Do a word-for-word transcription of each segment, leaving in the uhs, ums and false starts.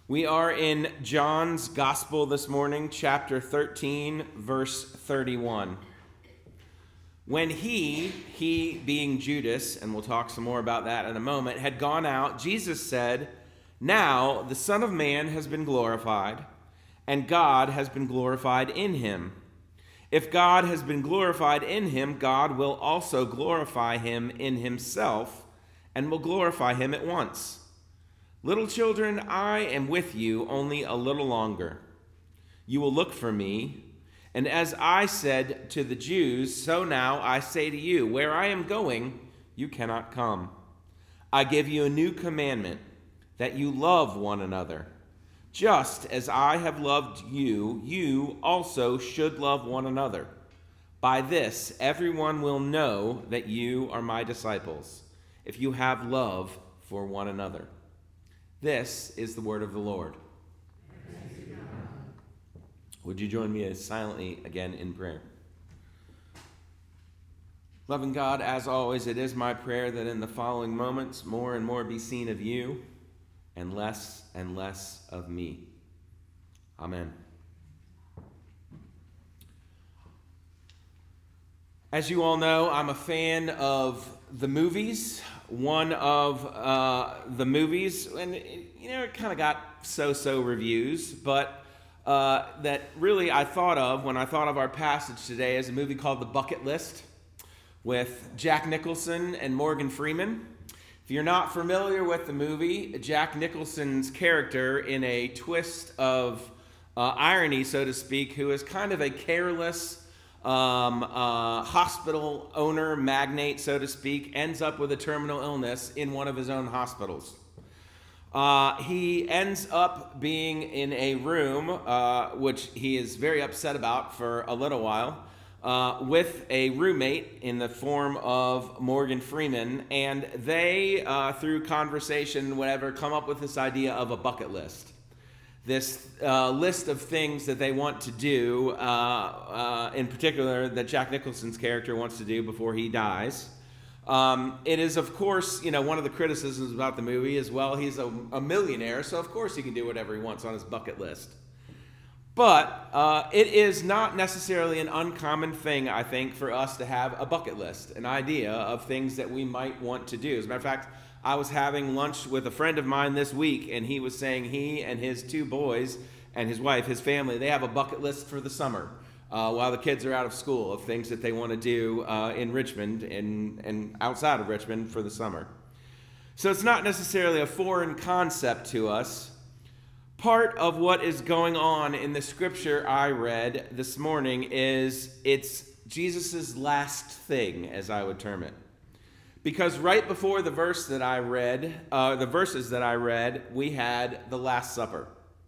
We are in John's Gospel this morning, chapter thirteen, verse thirty-one. When he, he being Judas, and we'll talk some more about that in a moment, had gone out, Jesus said, "Now the Son of Man has been glorified, and God has been glorified in him. If God has been glorified in him, God will also glorify him in himself, and will glorify him at once. Little children, I am with you only a little longer. You will look for me, and as I said to the Jews, so now I say to you, where I am going, you cannot come. I give you a new commandment, that you love one another. Just as I have loved you, you also should love one another. By this, everyone will know that you are my disciples, if you have love for one another." This is the word of the Lord. Would you join me as silently again in prayer? Loving God, as always, it is my prayer that in the following moments, more and more be seen of you, and less and less of me. Amen. As you all know, I'm a fan of the movies. One of uh, the movies, and you know, it kind of got so-so reviews, but uh, that really I thought of when I thought of our passage today is a movie called The Bucket List with Jack Nicholson and Morgan Freeman. If you're not familiar with the movie, Jack Nicholson's character, in a twist of uh, irony, so to speak, who is kind of a careless Um, uh, hospital owner, magnate, so to speak, ends up with a terminal illness in one of his own hospitals. Uh, he ends up being in a room, uh, which he is very upset about for a little while, uh, with a roommate in the form of Morgan Freeman, and they, uh, through conversation, whatever, come up with this idea of a bucket list. This uh, list of things that they want to do, uh, uh, in particular that Jack Nicholson's character wants to do before he dies. Um, it is, of course, you know, one of the criticisms about the movie is, well, he's a, a millionaire, so of course he can do whatever he wants on his bucket list. But uh, it is not necessarily an uncommon thing, I think, for us to have a bucket list, an idea of things that we might want to do. As a matter of fact, I was having lunch with a friend of mine this week, and he was saying he and his two boys and his wife, his family, they have a bucket list for the summer uh, while the kids are out of school of things that they want to do uh, in Richmond and, and outside of Richmond for the summer. So it's not necessarily a foreign concept to us. Part of what is going on in the scripture I read this morning is it's Jesus' last thing, as I would term it. Because right before the verse that I read, uh, the verses that I read, we had the Last Supper.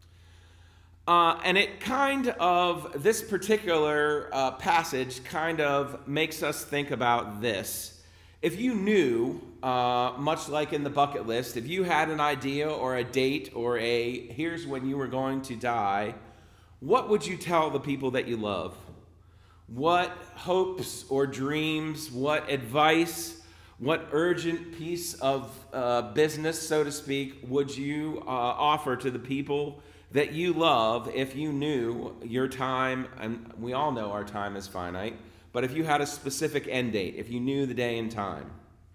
Uh, and it kind of, this particular uh, passage kind of makes us think about this. If you knew, uh, much like in the bucket list, if you had an idea or a date or a, here's when you were going to die, what would you tell the people that you love? What hopes or dreams, what advice, what urgent piece of uh, business, so to speak, would you uh, offer to the people that you love if you knew your time, and we all know our time is finite, but if you had a specific end date, if you knew the day and time?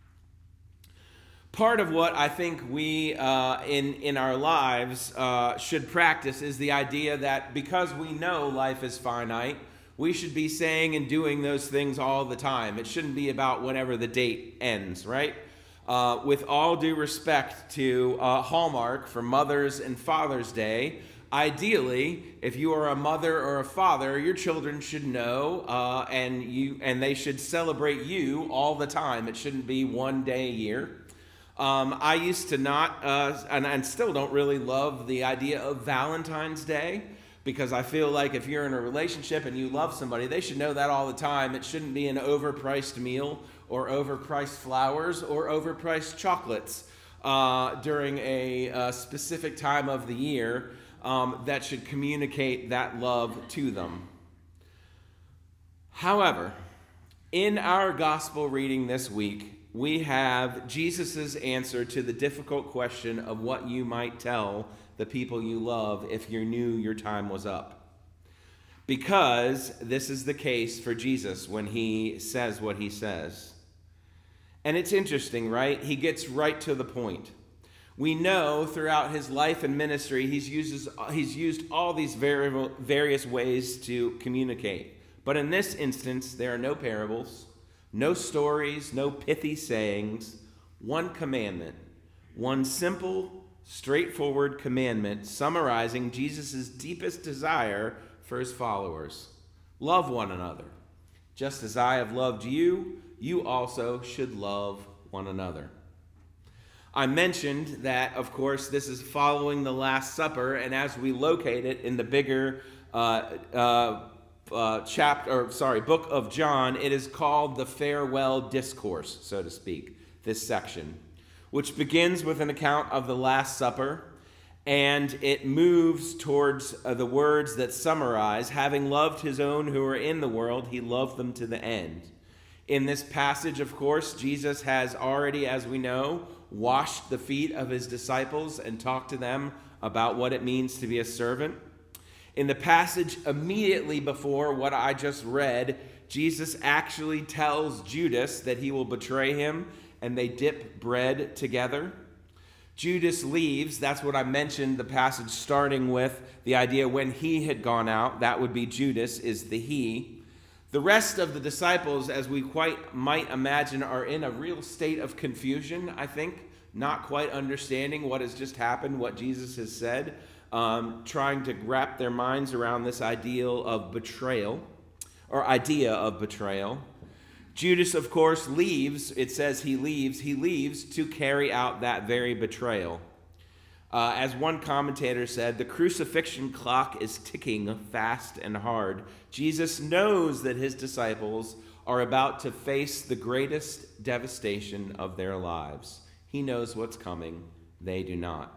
Part of what I think we uh, in, in our lives uh, should practice is the idea that because we know life is finite, we should be saying and doing those things all the time. It shouldn't be about whenever the date ends, right? Uh, with all due respect to uh, Hallmark for Mother's and Father's Day, ideally, if you are a mother or a father, your children should know uh, and you and they should celebrate you all the time. It shouldn't be one day a year. Um, I used to not, uh, and, and still don't really love the idea of Valentine's Day, because I feel like if you're in a relationship and you love somebody, they should know that all the time. It shouldn't be an overpriced meal or overpriced flowers or overpriced chocolates uh, during a, a specific time of the year um, that should communicate that love to them. However, in our gospel reading this week, we have Jesus' answer to the difficult question of what you might tell the people you love if you knew your time was up. Because this is the case for Jesus when he says what he says. And it's interesting, right? He gets right to the point. We know throughout his life and ministry, he's, uses, he's used all these variable, various ways to communicate. But in this instance, there are no parables, no stories, no pithy sayings, one commandment, one simple, straightforward commandment summarizing Jesus' deepest desire for his followers. Love one another. Just as I have loved you, you also should love one another. I mentioned that, of course, this is following the Last Supper, and as we locate it in the bigger uh, uh, uh, chapter, or sorry, book of John, it is called the farewell discourse, so to speak, this section, which begins with an account of the Last Supper, and it moves towards uh, the words that summarize, having loved his own who are in the world, he loved them to the end. In this passage, of course, Jesus has already, as we know, washed the feet of his disciples and talked to them about what it means to be a servant. In the passage immediately before what I just read, Jesus actually tells Judas that he will betray him, and they dip bread together. Judas leaves. That's what I mentioned, the passage starting with the idea when he had gone out. That would be Judas, is the he. The rest of the disciples, as we quite might imagine, are in a real state of confusion, I think, not quite understanding what has just happened, what Jesus has said, um, trying to wrap their minds around this ideal of betrayal, or idea of betrayal. Judas, of course, leaves. It says he leaves. He leaves to carry out that very betrayal. Uh, as one commentator said, the crucifixion clock is ticking fast and hard. Jesus knows that his disciples are about to face the greatest devastation of their lives. He knows what's coming. They do not.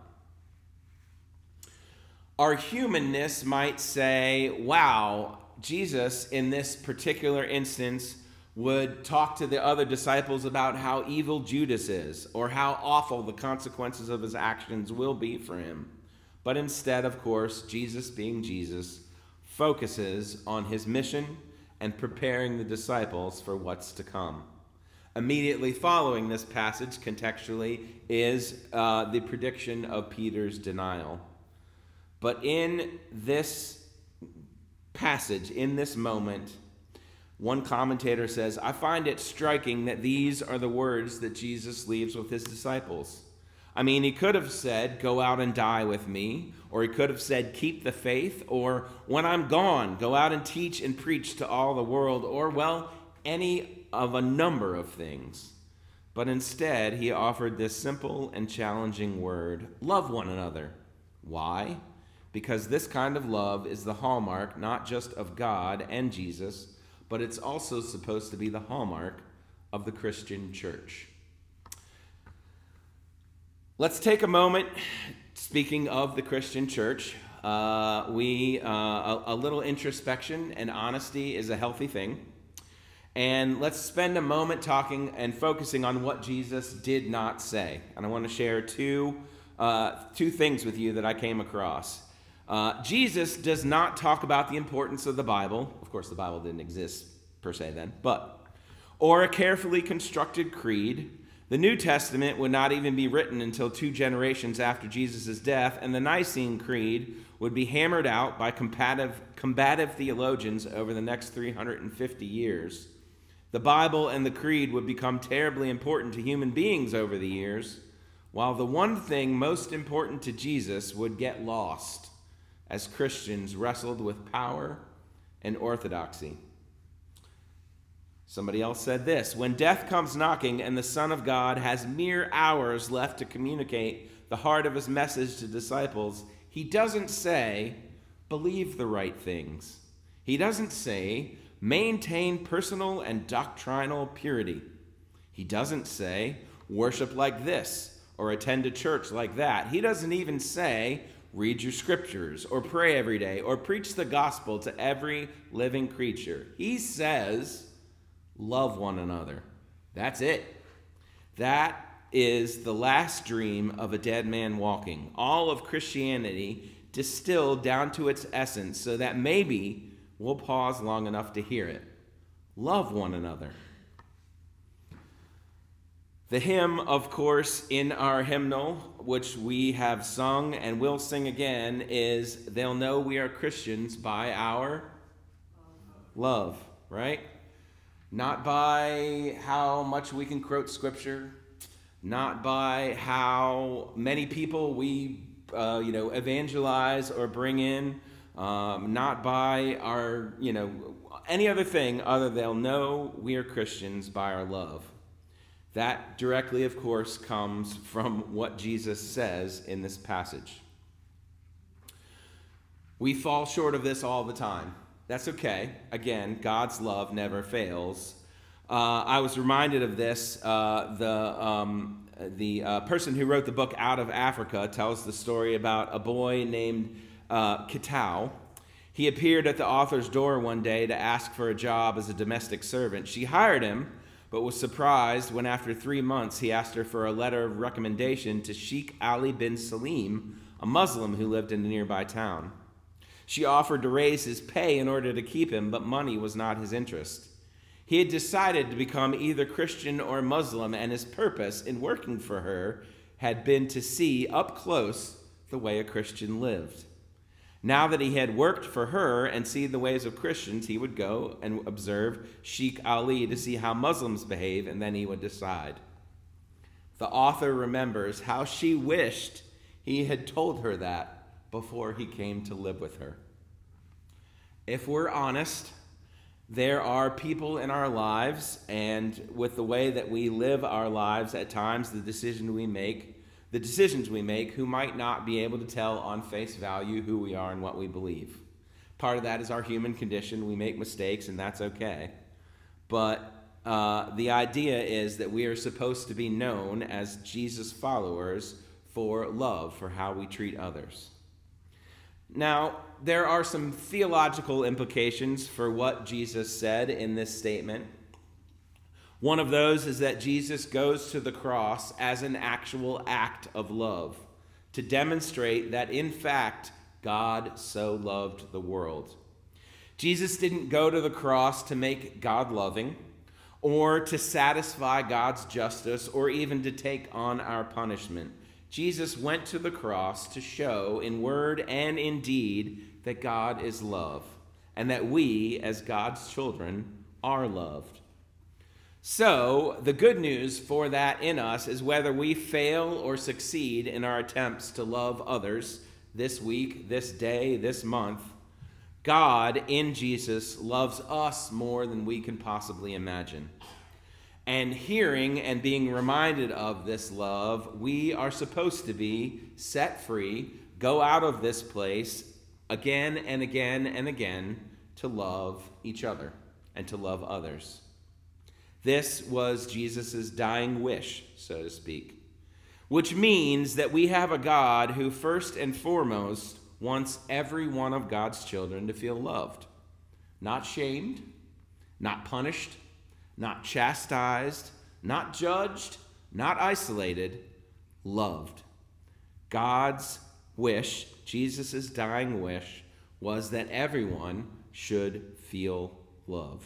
Our humanness might say, wow, Jesus, in this particular instance, would talk to the other disciples about how evil Judas is or how awful the consequences of his actions will be for him. But instead, of course, Jesus, being Jesus, focuses on his mission and preparing the disciples for what's to come. Immediately following this passage, contextually, is uh, the prediction of Peter's denial. But in this passage, in this moment, one commentator says, I find it striking that these are the words that Jesus leaves with his disciples. I mean, he could have said, go out and die with me, or he could have said, keep the faith, or when I'm gone, go out and teach and preach to all the world, or, well, any of a number of things. But instead, he offered this simple and challenging word, love one another. Why? Because this kind of love is the hallmark not just of God and Jesus, but it's also supposed to be the hallmark of the Christian church. Let's take a moment, speaking of the Christian church. Uh, we uh, a, a little introspection and honesty is a healthy thing. And let's spend a moment talking and focusing on what Jesus did not say. And I want to share two, uh, two things with you that I came across. Uh, Jesus does not talk about the importance of the Bible. Of course, the Bible didn't exist per se then, but, or a carefully constructed creed. The New Testament would not even be written until two generations after Jesus' death, and the Nicene Creed would be hammered out by combative, combative theologians over the next three hundred fifty years. The Bible and the Creed would become terribly important to human beings over the years, while the one thing most important to Jesus would get lost as Christians wrestled with power and orthodoxy. Somebody else said this, when death comes knocking and the Son of God has mere hours left to communicate the heart of his message to disciples, he doesn't say, believe the right things. He doesn't say, maintain personal and doctrinal purity. He doesn't say, worship like this or attend a church like that. He doesn't even say, read your scriptures or pray every day or preach the gospel to every living creature. He says, love one another. That's it. That is the last dream of a dead man walking. All of Christianity distilled down to its essence so that maybe we'll pause long enough to hear it. Love one another. The hymn, of course, in our hymnal, which we have sung and will sing again, is "They'll know we are Christians by our love," right? Not by how much we can quote scripture, not by how many people we, uh, you know, evangelize or bring in, um, not by our, you know, any other thing other than they'll know we are Christians by our love. That directly, of course, comes from what Jesus says in this passage. We fall short of this all the time. That's okay. Again, God's love never fails. Uh, I was reminded of this. Uh, the um, the uh, person who wrote the book Out of Africa tells the story about a boy named uh, Kitao. He appeared at the author's door one day to ask for a job as a domestic servant. She hired him, but was surprised when after three months he asked her for a letter of recommendation to Sheikh Ali bin Salim, a Muslim who lived in a nearby town. She offered to raise his pay in order to keep him, but money was not his interest. He had decided to become either Christian or Muslim, and his purpose in working for her had been to see up close the way a Christian lived. Now that he had worked for her and seen the ways of Christians, he would go and observe Sheikh Ali to see how Muslims behave, and then he would decide. The author remembers how she wished he had told her that before he came to live with her. If we're honest, there are people in our lives, and with the way that we live our lives at times, the decision we make, the decisions we make, who might not be able to tell on face value who we are and what we believe. Part of that is our human condition. We make mistakes, and that's okay. But uh, the idea is that we are supposed to be known as Jesus followers for love, for how we treat others. Now, there are some theological implications for what Jesus said in this statement. One of those is that Jesus goes to the cross as an actual act of love to demonstrate that, in fact, God so loved the world. Jesus didn't go to the cross to make God loving or to satisfy God's justice or even to take on our punishment. Jesus went to the cross to show in word and in deed that God is love and that we, as God's children, are loved. So, the good news for that in us is whether we fail or succeed in our attempts to love others this week, this day, this month, God in Jesus loves us more than we can possibly imagine. And hearing and being reminded of this love, we are supposed to be set free, go out of this place again and again and again to love each other and to love others. This was Jesus' dying wish, so to speak, which means that we have a God who first and foremost wants every one of God's children to feel loved, not shamed, not punished, not chastised, not judged, not isolated, loved. God's wish, Jesus' dying wish, was that everyone should feel loved.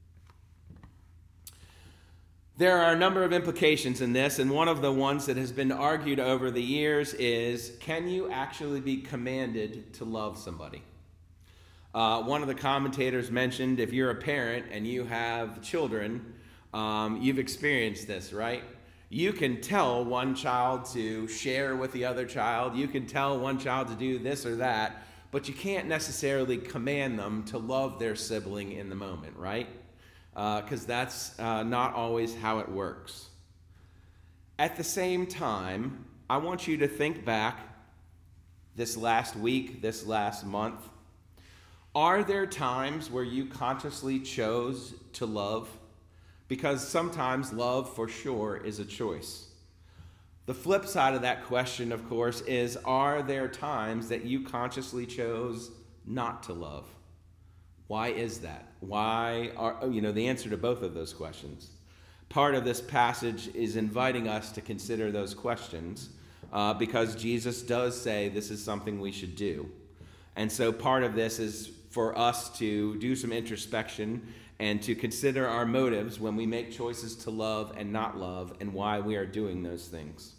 There are a number of implications in this, and one of the ones that has been argued over the years is, can you actually be commanded to love somebody? Uh, one of the commentators mentioned if you're a parent and you have children, um, you've experienced this, right? You can tell one child to share with the other child. You can tell one child to do this or that, but you can't necessarily command them to love their sibling in the moment, right? Because uh, that's uh, not always how it works. At the same time, I want you to think back this last week, this last month. Are there times where you consciously chose to love? Because sometimes love, for sure, is a choice. The flip side of that question, of course, is, are there times that you consciously chose not to love? Why is that? Why are, you know, the answer to both of those questions. part of this passage is inviting us to consider those questions uh, because Jesus does say this is something we should do. And so part of this is for us to do some introspection and to consider our motives when we make choices to love and not love and why we are doing those things.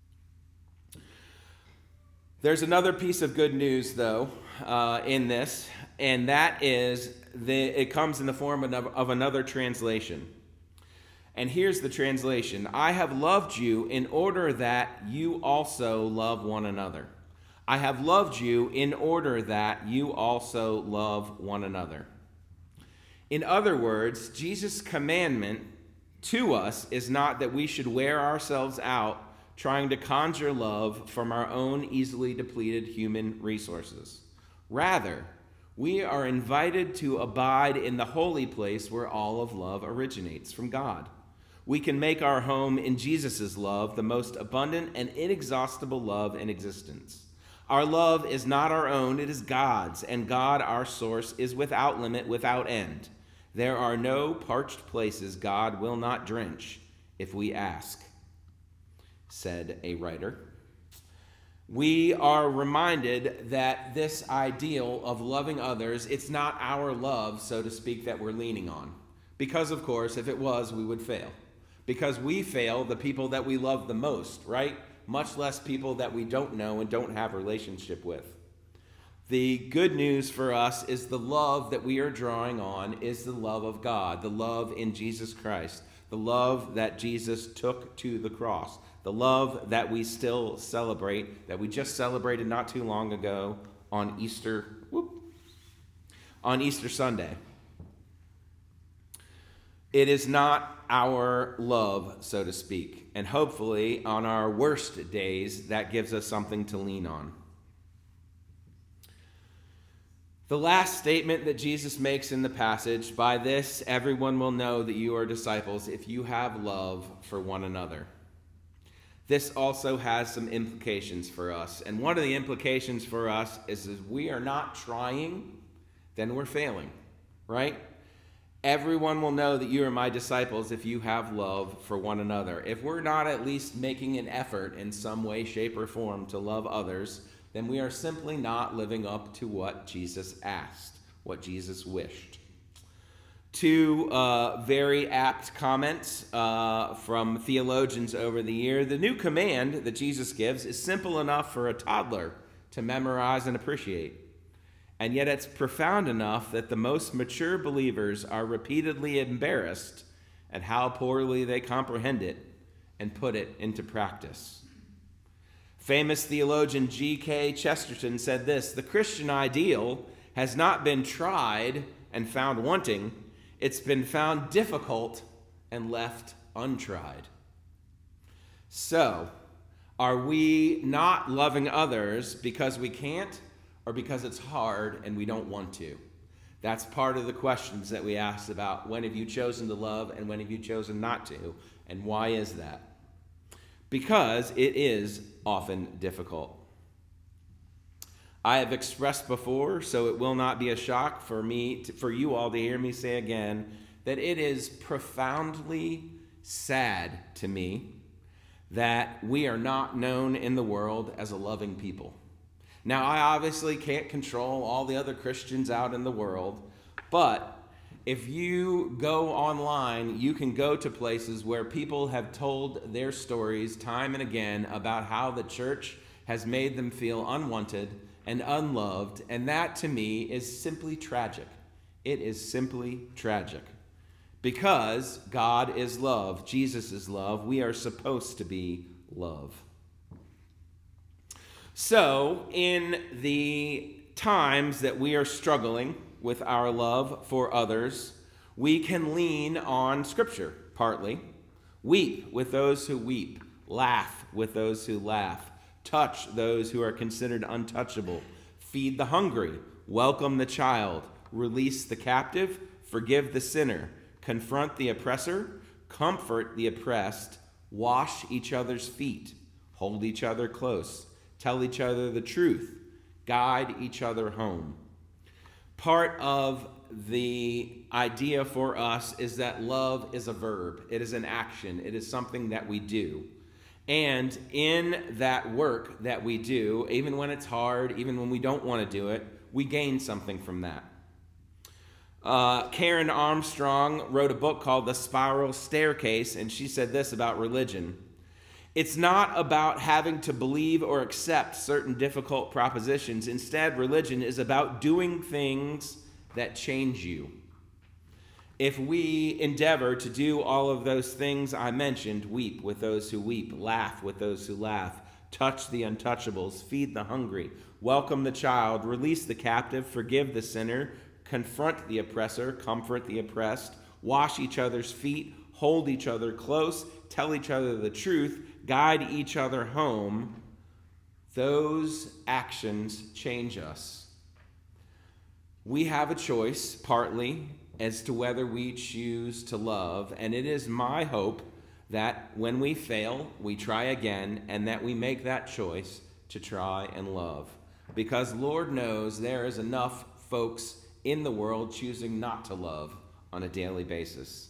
There's another piece of good news, though, uh, in this, and that is the, it comes in the form of, of another translation. And here's the translation. I have loved you in order that you also love one another. I have loved you in order that you also love one another. In other words, Jesus' commandment to us is not that we should wear ourselves out trying to conjure love from our own easily depleted human resources. Rather, we are invited to abide in the holy place where all of love originates, from God. We can make our home in Jesus' love the most abundant and inexhaustible love in existence. Our love is not our own, it is God's, and God, our source, is without limit, without end. There are no parched places God will not drench if we ask, said a writer. We are reminded that this ideal of loving others, it's not our love, so to speak, that we're leaning on. Because, of course, if it was, we would fail. Because we fail the people that we love the most, right? Much less people that we don't know and don't have a relationship with. The good news for us is the love that we are drawing on is the love of God, the love in Jesus Christ, the love that Jesus took to the cross, the love that we still celebrate, that we just celebrated not too long ago on Easter, whoop, on Easter Sunday. It is not our love, so to speak, and hopefully on our worst days, that gives us something to lean on. The last statement that Jesus makes in the passage, by this everyone will know that you are disciples if you have love for one another. This also has some implications for us, and one of the implications for us is if we are not trying, then we're failing, right? Everyone will know that you are my disciples if you have love for one another. If we're not at least making an effort in some way, shape, or form to love others, then we are simply not living up to what Jesus asked, what Jesus wished. Two uh, very apt comments uh, from theologians over the year. The new command that Jesus gives is simple enough for a toddler to memorize and appreciate. And yet it's profound enough that the most mature believers are repeatedly embarrassed at how poorly they comprehend it and put it into practice. Famous theologian G K Chesterton said this: the Christian ideal has not been tried and found wanting, it's been found difficult and left untried. So, are we not loving others because we can't, or because it's hard and we don't want to? That's part of the questions that we asked about when have you chosen to love and when have you chosen not to, and why is that? Because it is often difficult. I have expressed before, so it will not be a shock for me, to, for you all to hear me say again, that it is profoundly sad to me that we are not known in the world as a loving people. Now, I obviously can't control all the other Christians out in the world, but if you go online, you can go to places where people have told their stories time and again about how the church has made them feel unwanted and unloved, and that to me is simply tragic. It is simply tragic. Because God is love, Jesus is love, we are supposed to be love. So, in the times that we are struggling with our love for others, we can lean on Scripture, partly. Weep with those who weep. Laugh with those who laugh. Touch those who are considered untouchable. Feed the hungry. Welcome the child. Release the captive. Forgive the sinner. Confront the oppressor. Comfort the oppressed. Wash each other's feet. Hold each other close. Tell each other the truth. Guide each other home. Part of the idea for us is that love is a verb. It is an action. It is something that we do. And in that work that we do, even when it's hard, even when we don't want to do it, we gain something from that. Uh, Karen Armstrong wrote a book called The Spiral Staircase, and she said this about religion. It's not about having to believe or accept certain difficult propositions. Instead, religion is about doing things that change you. If we endeavor to do all of those things I mentioned, weep with those who weep, laugh with those who laugh, touch the untouchables, feed the hungry, welcome the child, release the captive, forgive the sinner, confront the oppressor, comfort the oppressed, wash each other's feet, hold each other close, tell each other the truth, guide each other home, those actions change us. We have a choice, partly, as to whether we choose to love, and it is my hope that when we fail, we try again, and that we make that choice to try and love. Because Lord knows there is enough folks in the world choosing not to love on a daily basis.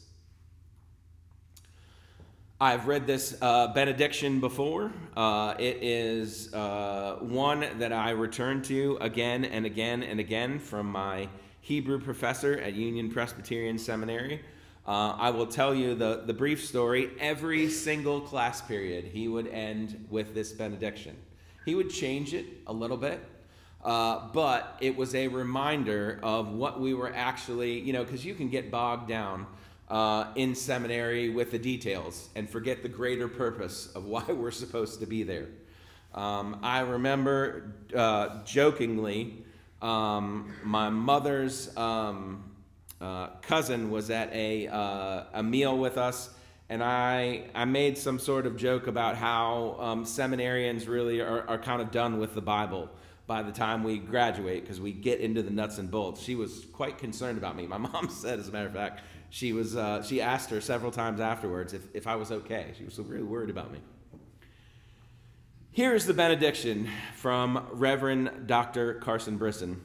I've read this uh, benediction before. Uh, it is uh, one that I return to again and again and again from my Hebrew professor at Union Presbyterian Seminary. Uh, I will tell you the, the brief story. Every single class period, he would end with this benediction. He would change it a little bit, uh, but it was a reminder of what we were actually, you know, because you can get bogged down uh, in seminary with the details and forget the greater purpose of why we're supposed to be there. Um, I remember uh, jokingly, um, my mother's um, uh, cousin was at a uh, a meal with us, and I I made some sort of joke about how um, seminarians really are, are kind of done with the Bible by the time we graduate, because we get into the nuts and bolts. She was quite concerned about me. My mom said, as a matter of fact, she was uh, she asked her several times afterwards if, if I was okay. She was really worried about me. Here is the benediction from Reverend Doctor Carson Brisson.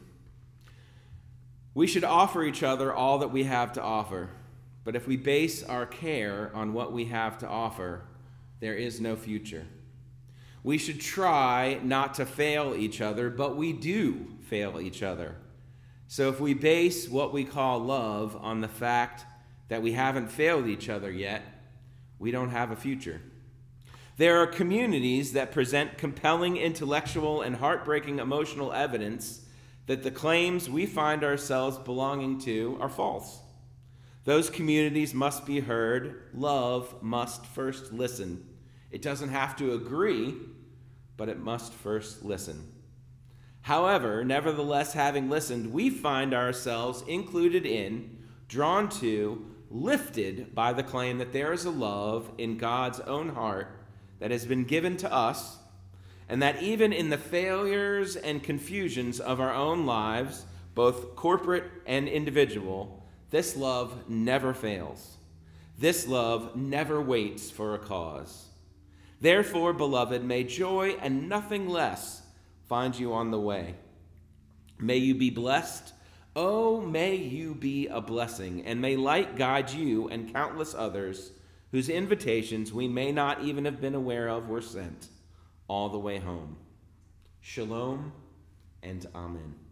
We should offer each other all that we have to offer, but if we base our care on what we have to offer, there is no future. We should try not to fail each other, but we do fail each other. So if we base what we call love on the fact that we haven't failed each other yet, we don't have a future. There are communities that present compelling intellectual and heartbreaking emotional evidence that the claims we find ourselves belonging to are false. Those communities must be heard. Love must first listen. It doesn't have to agree, but it must first listen. However, nevertheless, having listened, we find ourselves included in, drawn to, lifted by the claim that there is a love in God's own heart that has been given to us, and that even in the failures and confusions of our own lives, both corporate and individual, this love never fails. This love never waits for a cause. Therefore, beloved, may joy and nothing less find you on the way. May you be blessed. Oh, may you be a blessing, and may light guide you and countless others whose invitations we may not even have been aware of were sent all the way home. Shalom and Amen.